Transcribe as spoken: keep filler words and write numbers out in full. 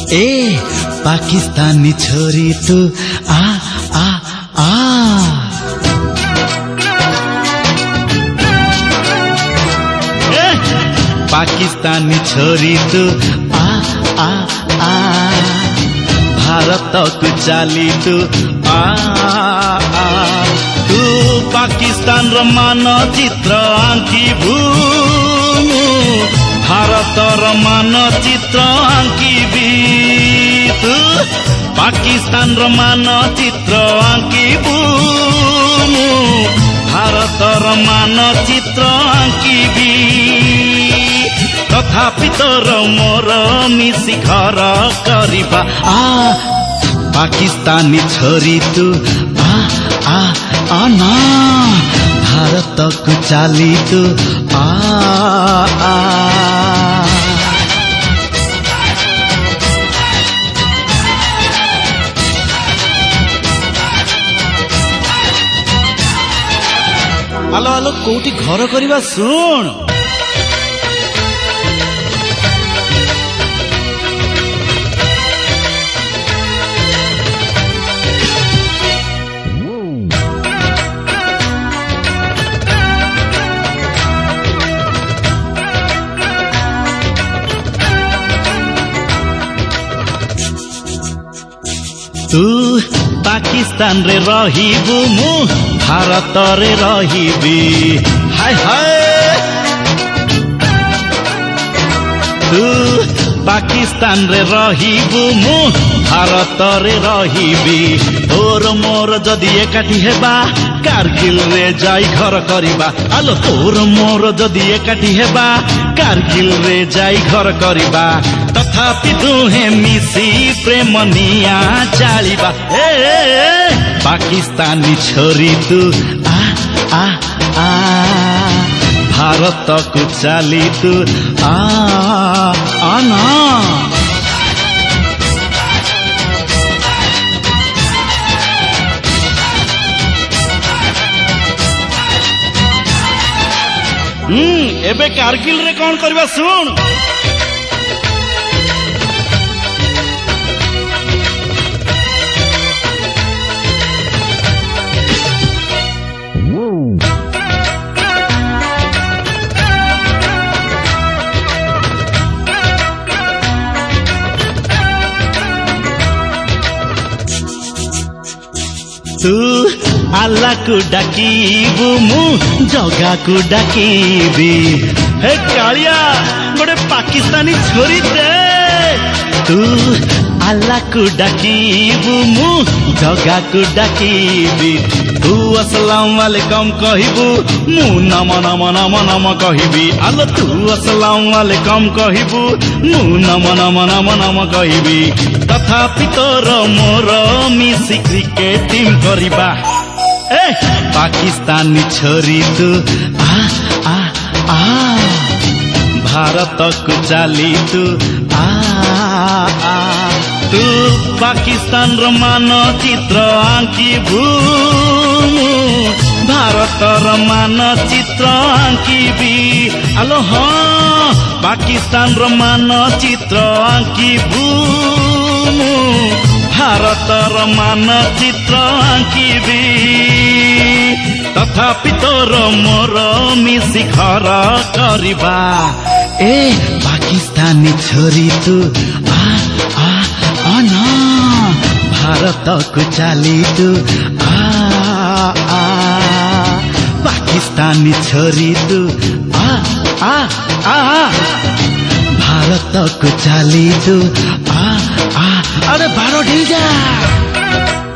ए पाकिस्तानी छोरी तू आ आ आ ए पाकिस्तानी छोरी तू आ आ आ भारत को चाली तू आ आ तू पाकिस्तान र मानचित्र आंकिबू भारत र मानचित्र आंकिबी तू पाकिस्तान र मानचित्र आंकिबू भारत र मानचित्र आंकिबी तथापि तोर मोर मिसी घर करिबा आ पाकिस्तानी छोरी तू आ आ आ ना भारत को चाली तू आ आ आलो आलो कोठी घर करिबा सुन तू पाकिस्तान रे रहिबू मु भारत रे रहिबी हाय हाय तू पाकिस्तान रे रहिबू मु भारत रे रहिबी तोर मोर जदि एकाठी हेबा कारगिल रे जाई घर करिबा आलो तोर मोर जदि एकाठी हेबा कारगिल रे जाई घर करिबा तथापि दुहे मिसी प्रेम निया चालिबा ए, ए, ए पाकिस्तानी छोरी तू आ आ आ भारत को चाली तू आ आ ना हम्म एबे कारगिल रे कौन करबा सुन तू आल्ला को डाकीबू मु जगा को डाकीबी हे कालिया गोटे पाकिस्तानी छोरी दे तू आल्ला को डाकीबू मु जगा को डाकीबी तू अस्सलाम वालेकुम कहिबू मु नम नम नम नम कहिबी आलो तू अस्सलाम वालेकुम कहिबू मु नम नम नम नम कहिबी तथापि तोर मोर मिसी क्रिकेट टीम करिबा ए पाकिस्तानी छोरी तू आ आ आ भारत को चाली तू आ आ तू पाकिस्तान र मानचित्र आंकिबू भारत र मानचित्र आंकिबी आलो हाँ पाकिस्तान र मानचित्र आंकिबू भारत र मानचित्र आंकिबी तथापि तोर मोर मिसी घर करिबा ए पाकिस्तानी छोरी तू आ आ आ ना भारत को चाली तू आ आ पाकिस्तानी छोरी तू आ आ आ भारत को चाली तू आ आ अरे बारो ढिल जा।